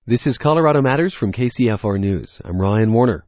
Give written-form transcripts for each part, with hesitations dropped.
This is Colorado Matters from KCFR News. I'm Ryan Warner.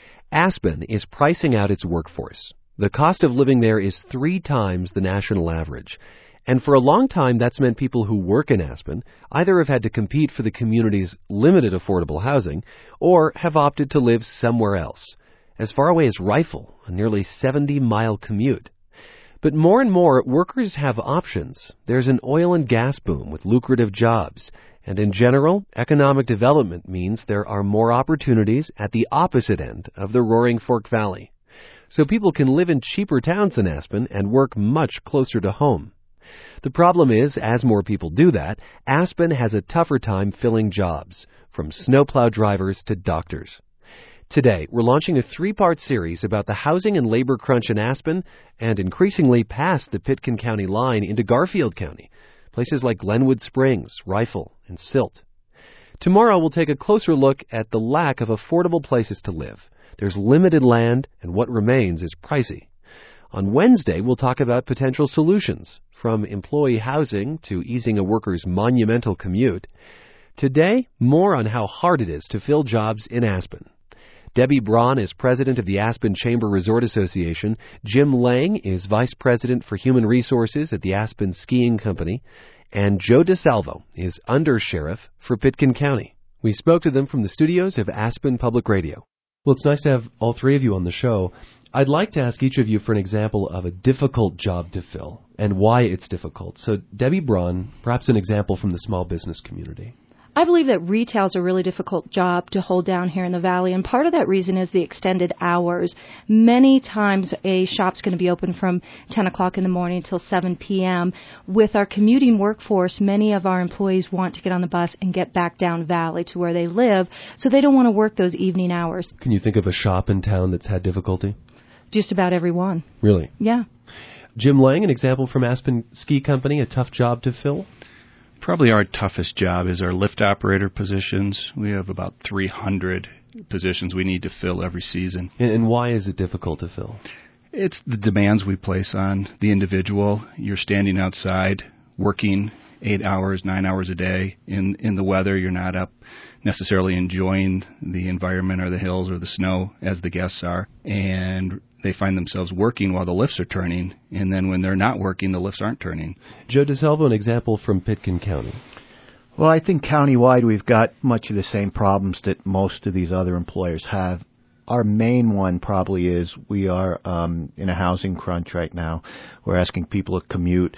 Aspen is pricing out its workforce. The cost of living there is 3 times the national average. And for a long time, that's meant people who work in Aspen either have had to compete for the community's limited affordable housing or have opted to live somewhere else, as far away as Rifle, a nearly 70-mile commute. But more and more, workers have options. There's an oil and gas boom with lucrative jobs. And in general, economic development means there are more opportunities at the opposite end of the Roaring Fork Valley. So people can live in cheaper towns than Aspen and work much closer to home. The problem is, as more people do that, Aspen has a tougher time filling jobs, from snowplow drivers to doctors. Today, we're launching a 3-part series about the housing and labor crunch in Aspen and increasingly past the Pitkin County line into Garfield County, places like Glenwood Springs, Rifle, and Silt. Tomorrow, we'll take a closer look at the lack of affordable places to live. There's limited land, and what remains is pricey. On Wednesday, we'll talk about potential solutions, from employee housing to easing a worker's monumental commute. Today, more on how hard it is to fill jobs in Aspen. Debbie Braun is president of the Aspen Chamber Resort Association. Jim Lang is vice president for human resources at the Aspen Skiing Company. And Joe DeSalvo is undersheriff for Pitkin County. We spoke to them from the studios of Aspen Public Radio. Well, it's nice to have all 3 of you on the show. I'd like to ask each of you for an example of a difficult job to fill and why it's difficult. So, Debbie Braun, perhaps an example from the small business community. I believe that retail is a really difficult job to hold down here in the Valley, and part of that reason is the extended hours. Many times a shop's going to be open from 10 o'clock in the morning until 7 p.m. With our commuting workforce, many of our employees want to get on the bus and get back down Valley to where they live, so they don't want to work those evening hours. Can you think of a shop in town that's had difficulty? Just about every one. Really? Yeah. Jim Lang, an example from Aspen Ski Company, a tough job to fill? Probably our toughest job is our lift operator positions. We have about 300 positions we need to fill every season. And why is it difficult to fill? It's the demands we place on the individual. You're standing outside working 8 hours, 9 hours a day in the weather. You're not up necessarily enjoying the environment or the hills or the snow as the guests are. And they find themselves working while the lifts are turning, and then when they're not working, the lifts aren't turning. Joe DeSalvo, an example from Pitkin County. Well, I think countywide we've got much of the same problems that most of these other employers have. Our main one probably is we are in a housing crunch right now. We're asking people to commute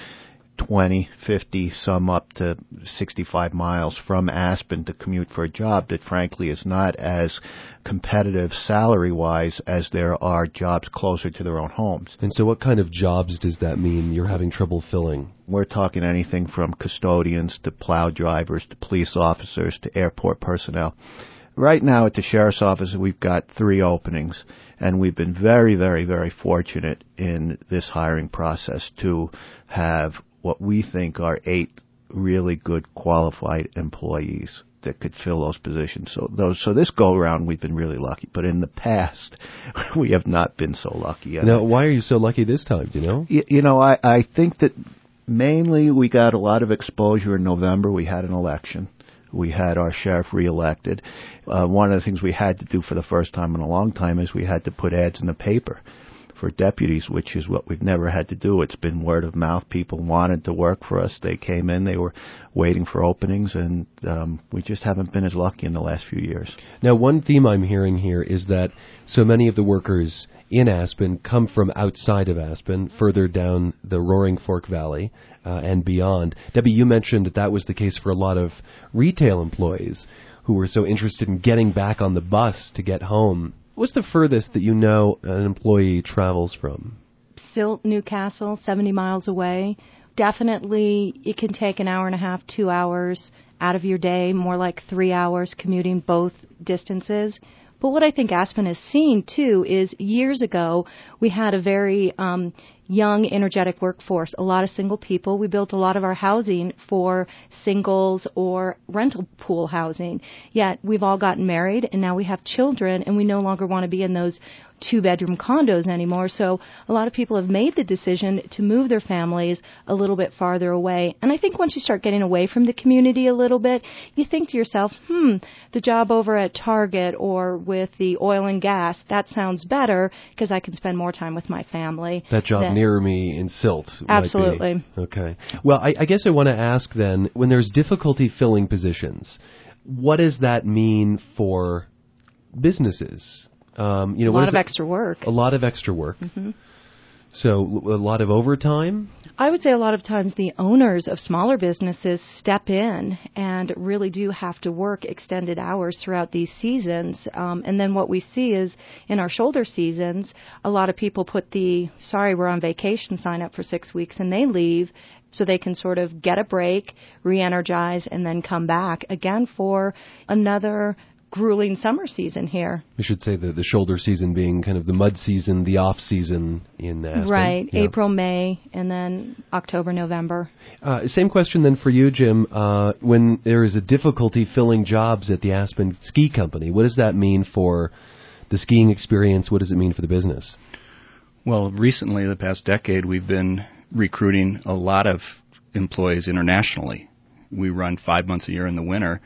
20, 50, some up to 65 miles from Aspen to commute for a job that frankly is not as competitive salary-wise as there are jobs closer to their own homes. And so what kind of jobs does that mean you're having trouble filling? We're talking anything from custodians to plow drivers to police officers to airport personnel. Right now at the sheriff's office, we've got 3 openings, and we've been very, very, very fortunate in this hiring process to have what we think are 8 really good qualified employees that could fill those positions. So this go around we've been really lucky, but in the past we have not been so lucky. Now, why are you so lucky this time? Do you know? You know, I think that mainly we got a lot of exposure in November. We had an election. We had our sheriff reelected. One of the things we had to do for the first time in a long time is we had to put ads in the paper for deputies, which is what we've never had to do. It's been word of mouth. People wanted to work for us. They came in. They were waiting for openings, and we just haven't been as lucky in the last few years. Now, one theme I'm hearing here is that so many of the workers in Aspen come from outside of Aspen, further down the Roaring Fork Valley and beyond. Debbie, you mentioned that was the case for a lot of retail employees who were so interested in getting back on the bus to get home. What's the furthest that you know an employee travels from? Silt, Newcastle, 70 miles away. Definitely it can take an hour and a half, 2 hours out of your day, more like 3 hours commuting both distances. But what I think Aspen has seen, too, is years ago we had a very young, energetic workforce, a lot of single people. We built a lot of our housing for singles or rental pool housing. Yet we've all gotten married, and now we have children, and we no longer want to be in those 2-bedroom condos anymore. So a lot of people have made the decision to move their families a little bit farther away. And I think once you start getting away from the community a little bit, you think to yourself, the job over at Target or with the oil and gas, that sounds better because I can spend more time with my family. That job near me in Silt. Absolutely. Okay. Well, I guess I want to ask then, when there's difficulty filling positions, what does that mean for businesses? A lot of extra work. A lot of extra work. Mm-hmm. So a lot of overtime? I would say a lot of times the owners of smaller businesses step in and really do have to work extended hours throughout these seasons. And then what we see is in our shoulder seasons, a lot of people put the, sorry, we're on vacation sign up for 6 weeks, and they leave so they can sort of get a break, re-energize, and then come back again for another grueling summer season here. We should say the shoulder season being kind of the mud season, the off season in Aspen. Right, yeah. April, May, and then October, November. Same question then for you, Jim. When there is a difficulty filling jobs at the Aspen Ski Company, what does that mean for the skiing experience? What does it mean for the business? Well, recently, the past decade, we've been recruiting a lot of employees internationally. We run 5 months a year in the winter,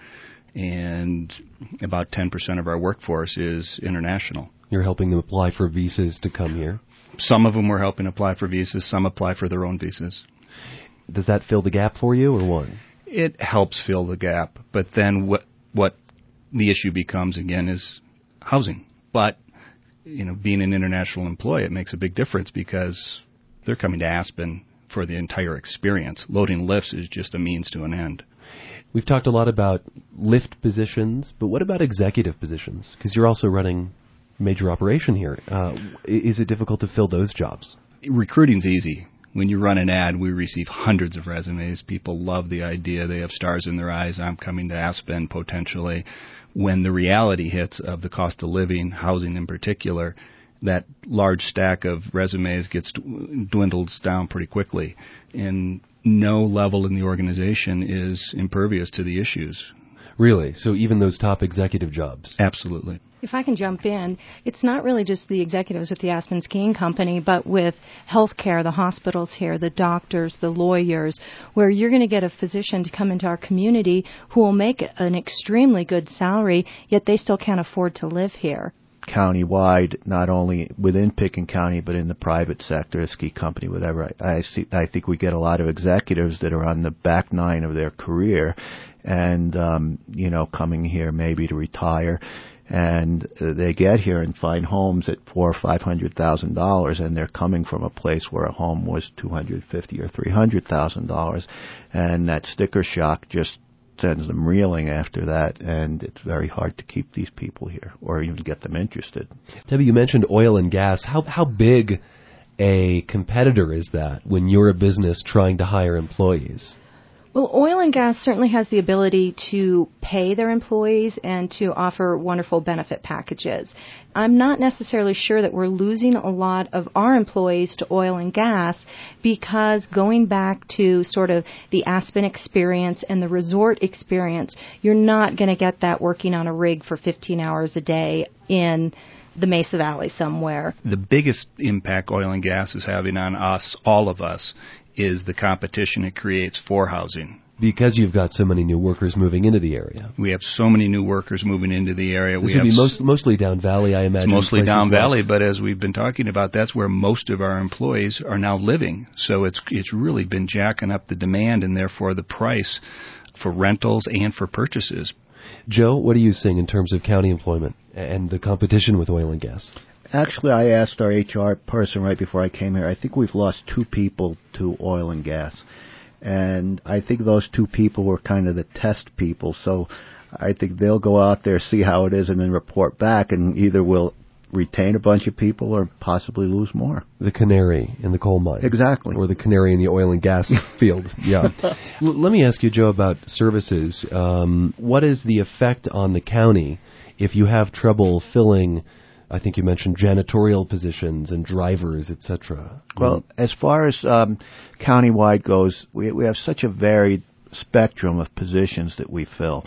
and about 10% of our workforce is international. You're helping them apply for visas to come here? Some of them we're helping apply for visas. Some apply for their own visas. Does that fill the gap for you, or what? It helps fill the gap, but then what the issue becomes, again, is housing. But, being an international employee, it makes a big difference because they're coming to Aspen for the entire experience. Loading lifts is just a means to an end. We've talked a lot about lift positions, but what about executive positions? Because you're also running a major operation here. Is it difficult to fill those jobs? Recruiting's easy. When you run an ad, we receive hundreds of resumes. People love the idea. They have stars in their eyes. I'm coming to Aspen potentially. When the reality hits of the cost of living, housing in particular, that large stack of resumes dwindles down pretty quickly. And no level in the organization is impervious to the issues. Really? So even those top executive jobs? Absolutely. If I can jump in, it's not really just the executives with the Aspen Skiing Company, but with healthcare, the hospitals here, the doctors, the lawyers, where you're going to get a physician to come into our community who will make an extremely good salary, yet they still can't afford to live here. Countywide, not only within Pitkin County, but in the private sector, a ski company, whatever. I think we get a lot of executives that are on the back nine of their career and, coming here maybe to retire. And they get here and find homes at $400,000 or $500,000, and they're coming from a place where a home was $250,000 or $300,000, and that sticker shock just sends them reeling after that, and it's very hard to keep these people here or even get them interested. Debbie, you mentioned oil and gas. How big a competitor is that when you're a business trying to hire employees? Well, oil and gas certainly has the ability to pay their employees and to offer wonderful benefit packages. I'm not necessarily sure that we're losing a lot of our employees to oil and gas because going back to sort of the Aspen experience and the resort experience, you're not going to get that working on a rig for 15 hours a day in the Mesa Valley somewhere. The biggest impact oil and gas is having on us, all of us, is the competition it creates for housing. Because you've got so many new workers moving into the area. We have so many new workers moving into the area. This would be mostly down valley, I imagine. It's mostly down valley, but as we've been talking about, that's where most of our employees are now living. So it's really been jacking up the demand and therefore the price for rentals and for purchases. Joe, what are you seeing in terms of county employment and the competition with oil and gas? Actually, I asked our HR person right before I came here. I think we've lost 2 people to oil and gas. And I think those 2 people were kind of the test people. So I think they'll go out there, see how it is, and then report back, and either we'll retain a bunch of people or possibly lose more. The canary in the coal mine. Exactly. Or the canary in the oil and gas field. Yeah. Let me ask you, Joe, about services. What is the effect on the county if you have trouble filling, I think you mentioned janitorial positions and drivers, etc.? Well, as far as countywide goes, we have such a varied spectrum of positions that we fill.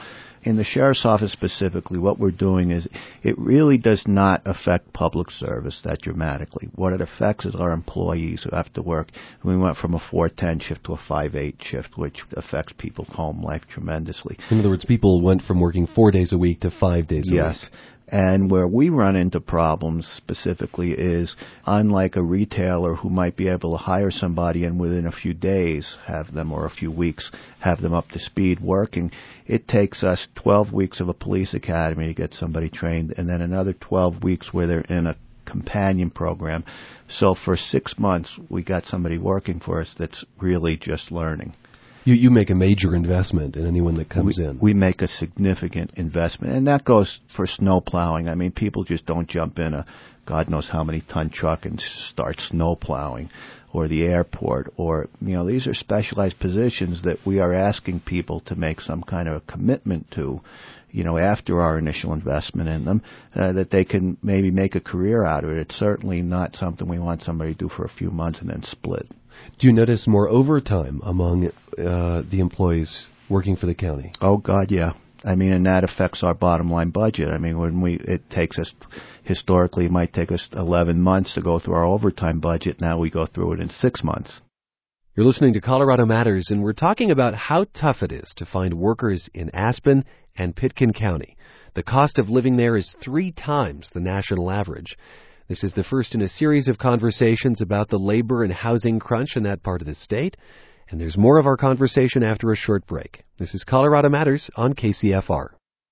In the sheriff's office specifically, what we're doing is it really does not affect public service that dramatically. What it affects is our employees who have to work. We went from a 4:10 shift to a 5:8 shift, which affects people's home life tremendously. In other words, people went from working 4 days a week to 5 days a week. Yes. And where we run into problems specifically is, unlike a retailer who might be able to hire somebody and within a few days have them, or a few weeks, have them up to speed working, it takes us 12 weeks of a police academy to get somebody trained, and then another 12 weeks where they're in a companion program. So for 6 months, we got somebody working for us that's really just learning. You make a major investment in anyone that comes in. We make a significant investment, and that goes for snow plowing. I mean, people just don't jump in a God knows how many ton truck and start snow plowing, or the airport, or, these are specialized positions that we are asking people to make some kind of a commitment to, after our initial investment in them, that they can maybe make a career out of it. It's certainly not something we want somebody to do for a few months and then split. Do you notice more overtime among the employees working for the county? Oh, God, yeah. I mean, and that affects our bottom line budget. I mean, it takes us, historically, it might take us 11 months to go through our overtime budget. Now we go through it in 6 months. You're listening to Colorado Matters, and we're talking about how tough it is to find workers in Aspen and Pitkin County. The cost of living there is 3 times the national average. This is the first in a series of conversations about the labor and housing crunch in that part of the state. And there's more of our conversation after a short break. This is Colorado Matters on KCFR.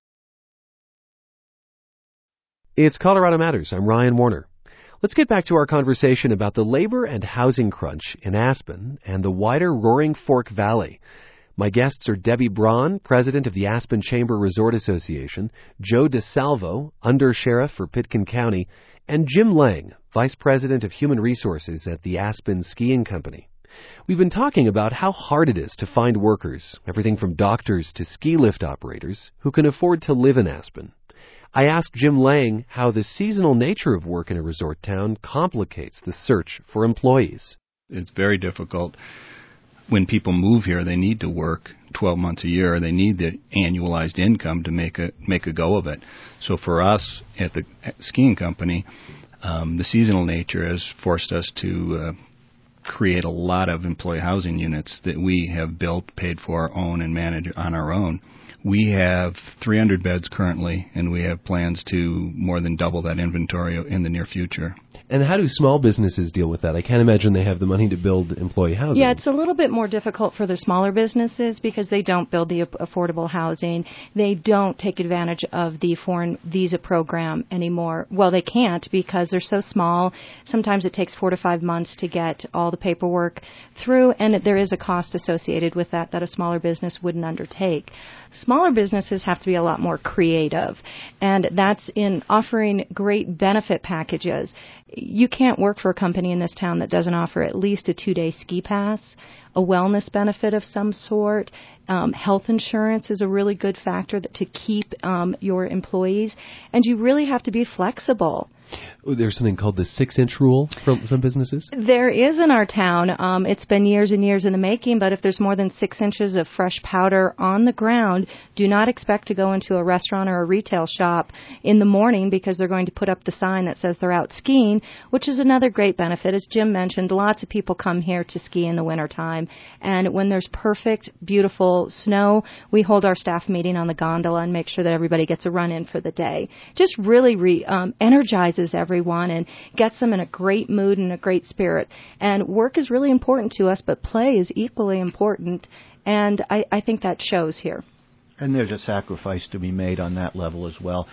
It's Colorado Matters. I'm Ryan Warner. Let's get back to our conversation about the labor and housing crunch in Aspen and the wider Roaring Fork Valley. My guests are Debbie Braun, president of the Aspen Chamber Resort Association, Joe DeSalvo, undersheriff for Pitkin County, and Jim Lang, Vice President of Human Resources at the Aspen Skiing Company. We've been talking about how hard it is to find workers, everything from doctors to ski lift operators, who can afford to live in Aspen. I asked Jim Lang how the seasonal nature of work in a resort town complicates the search for employees. It's very difficult. When people move here, they need to work 12 months a year. They need the annualized income to make a go of it. So for us at the skiing company, the seasonal nature has forced us to create a lot of employee housing units that we have built, paid for, own, and manage on our own. We have 300 beds currently, and we have plans to more than double that inventory in the near future. And how do small businesses deal with that? I can't imagine they have the money to build employee housing. Yeah, it's a little bit more difficult for the smaller businesses because they don't build the affordable housing. They don't take advantage of the foreign visa program anymore. Well, they can't because they're so small. Sometimes it takes 4 to 5 months to get all the paperwork through, and there is a cost associated with that a smaller business wouldn't undertake. Smaller businesses have to be a lot more creative, and that's in offering great benefit packages. You can't work for a company in this town that doesn't offer at least a 2-day ski pass, a wellness benefit of some sort. Health insurance is a really good factor to keep your employees, and you really have to be flexible. There's something called the 6-inch rule for some businesses? There is in our town. It's been years and years in the making, but if there's more than 6 inches of fresh powder on the ground, do not expect to go into a restaurant or a retail shop in the morning because they're going to put up the sign that says they're out skiing, which is another great benefit. As Jim mentioned, lots of people come here to ski in the wintertime, and when there's perfect, beautiful snow, we hold our staff meeting on the gondola and make sure that everybody gets a run-in for the day. Just really energizes everyone and gets them in a great mood and a great spirit. And work is really important to us, but play is equally important, and I think that shows here. And there's a sacrifice to be made on that level as well.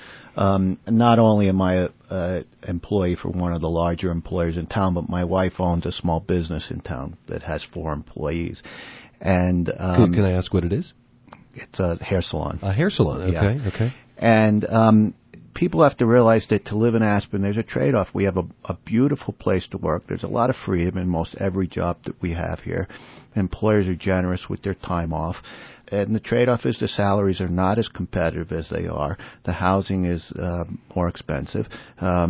Not only am I an employee for one of the larger employers in town, but my wife owns a small business in town that has 4 employees. And can I ask what it is? It's a hair salon. A hair salon, okay, yeah. Okay. And people have to realize that to live in Aspen, there's a trade-off. We have a beautiful place to work. There's a lot of freedom in most every job that we have here. Employers are generous with their time off. And the trade-off is the salaries are not as competitive as they are. The housing is more expensive.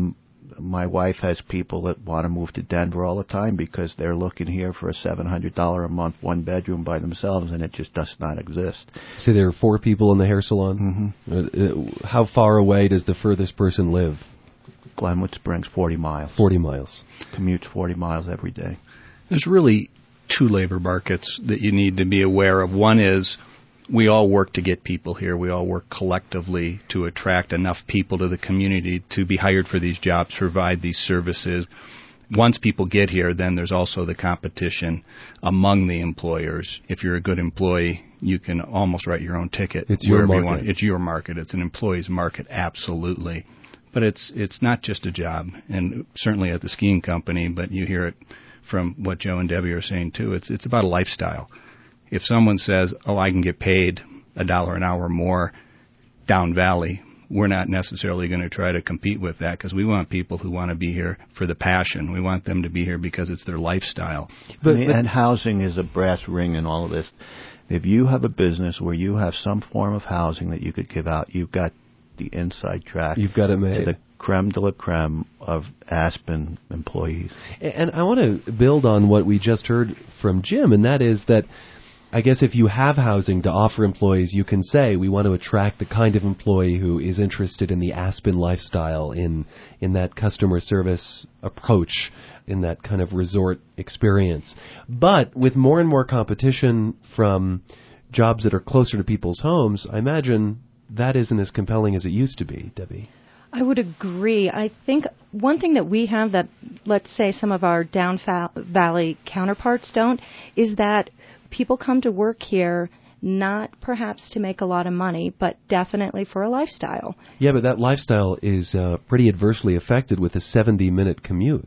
My wife has people that want to move to Denver all the time because they're looking here for a $700 a month, one bedroom by themselves, and it just does not exist. So there are 4 people in the hair salon? Mm-hmm. How far away does the furthest person live? Glenwood Springs, 40 miles. 40 miles. Commutes 40 miles every day. There's really 2 labor markets that you need to be aware of. One is we all work to get people here. We all work collectively to attract enough people to the community to be hired for these jobs, provide these services. Once people get here, then there's also the competition among the employers. If you're a good employee, you can almost write your own ticket. It's your market. You want. It's your market. It's an employee's market, absolutely. But it's not just a job, and certainly at the skiing company, but you hear it from what Joe and Debbie are saying too. It's about a lifestyle. If someone says, oh, I can get paid $1 an hour more down valley, we're not necessarily going to try to compete with that because we want people who want to be here for the passion. We want them to be here because it's their lifestyle. And housing is a brass ring in all of this. If you have a business where you have some form of housing that you could give out, you've got the inside track. You've got it made. To the creme de la creme of Aspen employees. And I want to build on what we just heard from Jim, and that is that I guess if you have housing to offer employees, you can say we want to attract the kind of employee who is interested in the Aspen lifestyle, in that customer service approach, in that kind of resort experience. But with more and more competition from jobs that are closer to people's homes, I imagine that isn't as compelling as it used to be, Debbie. I would agree. I think one thing that we have that, let's say, some of our down valley counterparts don't, is that people come to work here not perhaps to make a lot of money, but definitely for a lifestyle. Yeah, but that lifestyle is pretty adversely affected with a 70-minute commute.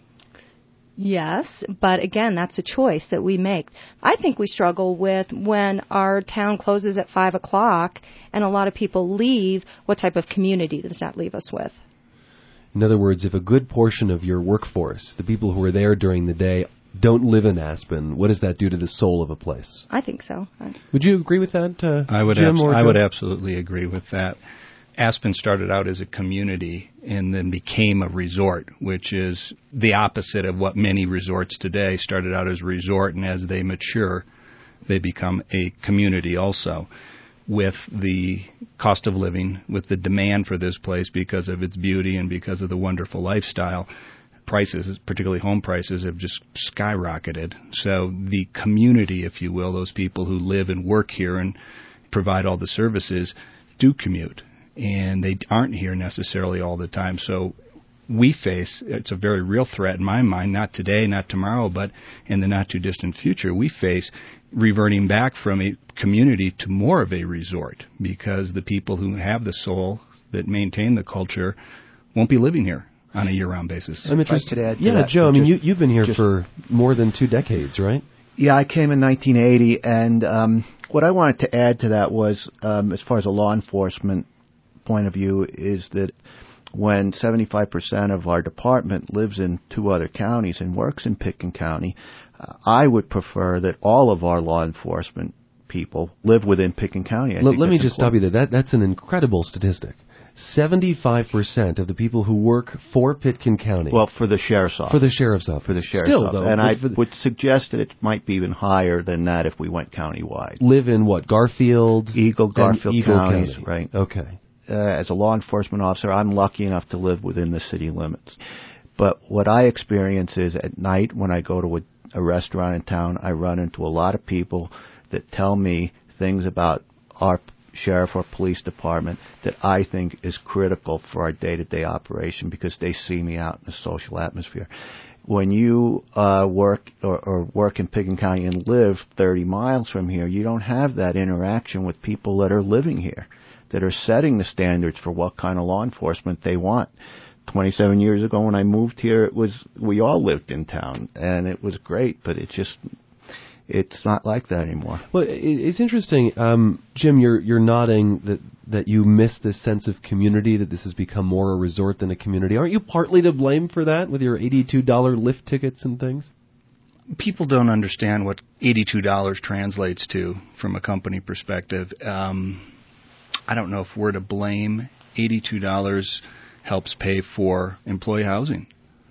Yes, but again, that's a choice that we make. I think we struggle with when our town closes at 5 o'clock and a lot of people leave, what type of community does that leave us with? In other words, if a good portion of your workforce, the people who are there during the day, don't live in Aspen, what does that do to the soul of a place? I think so. Would you agree with that, Jim? I would Joe? absolutely agree with that. Aspen started out as a community and then became a resort, which is the opposite of what many resorts today started out as a resort, and as they mature, they become a community also. With the cost of living, with the demand for this place because of its beauty and because of the wonderful lifestyle, prices, particularly home prices, have just skyrocketed. So the community, if you will, those people who live and work here and provide all the services, do commute. And they aren't here necessarily all the time. So we face, it's a very real threat in my mind, not today, not tomorrow, but in the not-too-distant future, we face reverting back from a community to more of a resort because the people who have the soul that maintain the culture won't be living here on a year-round basis. I'm interested. If I could add to yeah, that, Joe, I mean, you've been here for more than 2 decades, right? Yeah, I came in 1980, and what I wanted to add to that was, as far as a law enforcement point of view, is that when 75% of our department lives in 2 other counties and works in Pitkin County, I would prefer that all of our law enforcement people live within Pitkin County. Let me just stop you there. That's an incredible statistic. 75% of the people who work for Pitkin County. Well, for the sheriff's office. For the sheriff's office. For the sheriff's Still, office. though. And I would suggest that it might be even higher than that if we went countywide. Live in what? Garfield? Garfield counties, County. right. Okay. As a law enforcement officer, I'm lucky enough to live within the city limits. But what I experience is at night when I go to a restaurant in town, I run into a lot of people that tell me things about our sheriff or police department that I think is critical for our day-to-day operation because they see me out in the social atmosphere. When you work in Pitkin County and live 30 miles from here, you don't have that interaction with people that are living here, that are setting the standards for what kind of law enforcement they want. 27 years ago when I moved here, we all lived in town, and it was great, but it's not like that anymore. Well, it's interesting, Jim. You're nodding that you miss this sense of community, that this has become more a resort than a community. Aren't you partly to blame for that with your $82 lift tickets and things? People don't understand what $82 translates to from a company perspective. I don't know if we're to blame. $82 helps pay for employee housing.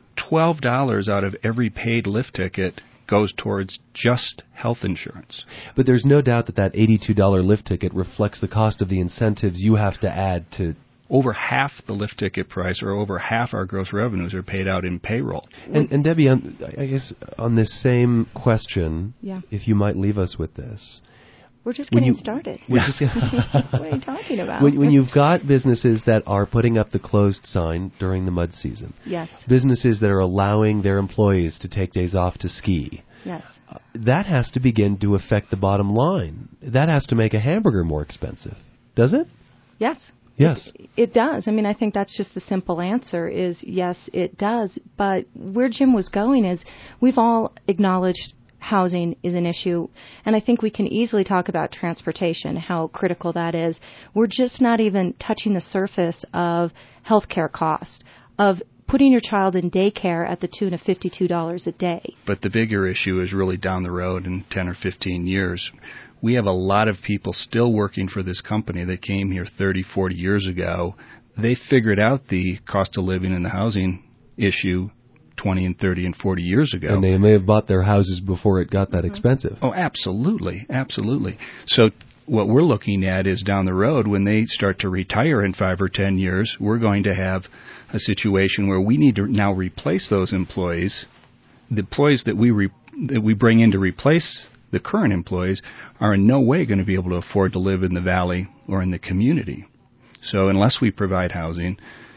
$12 out of every paid lift ticket goes towards just health insurance. But there's no doubt that that $82 lift ticket reflects the cost of the incentives you have to add to... Over half the lift ticket price, or over half our gross revenues, are paid out in payroll. And Debbie, I guess on this same question, Yeah. if you might leave us with this. We're just getting started. What are you talking about? When you've got businesses that are putting up the closed sign during the mud season, yes. businesses that are allowing their employees to take days off to ski, yes. That has to begin to affect the bottom line. That has to make a hamburger more expensive, does it? Yes. Yes. It does. I mean, I think that's just the simple answer is yes, it does. But where Jim was going is we've all acknowledged housing is an issue, and I think we can easily talk about transportation, how critical that is. We're just not even touching the surface of healthcare cost, of putting your child in daycare at the tune of $52 a day. But the bigger issue is really down the road in 10 or 15 years. We have a lot of people still working for this company that came here 30, 40 years ago. They figured out the cost of living and the housing issue 20 and 30 and 40 years ago. And they may have bought their houses before it got that expensive. Oh, absolutely, absolutely. So what we're looking at is down the road, when they start to retire in 5 or 10 years, we're going to have a situation where we need to now replace those employees. The employees that we bring in to replace the current employees are in no way going to be able to afford to live in the valley or in the community. So unless we provide housing,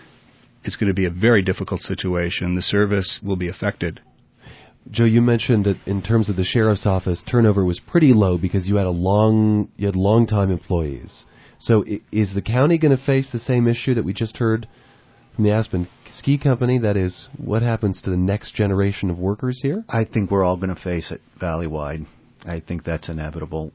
it's going to be a very difficult situation. The service will be affected. Joe, you mentioned that in terms of the sheriff's office, turnover was pretty low because you had long-time employees. So is the county going to face the same issue that we just heard from the Aspen Ski Company? That is, what happens to the next generation of workers here? I think we're all going to face it valley-wide. I think that's inevitable.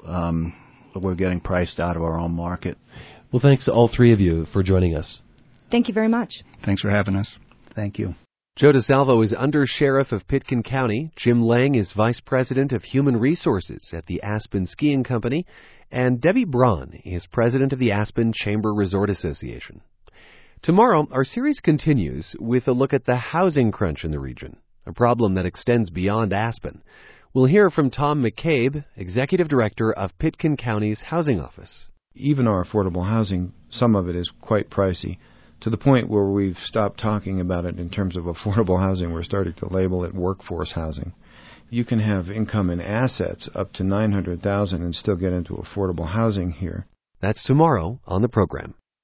We're getting priced out of our own market. Well, thanks to all three of you for joining us. Thank you very much. Thanks for having us. Thank you. Joe DeSalvo is Under Sheriff of Pitkin County. Jim Lang is Vice President of Human Resources at the Aspen Skiing Company. And Debbie Braun is President of the Aspen Chamber Resort Association. Tomorrow, our series continues with a look at the housing crunch in the region, a problem that extends beyond Aspen. We'll hear from Tom McCabe, Executive Director of Pitkin County's Housing Office. Even our affordable housing, some of it is quite pricey, to the point where we've stopped talking about it in terms of affordable housing. We're starting to label it workforce housing. You can have income and assets up to $900,000 and still get into affordable housing here. That's tomorrow on the program.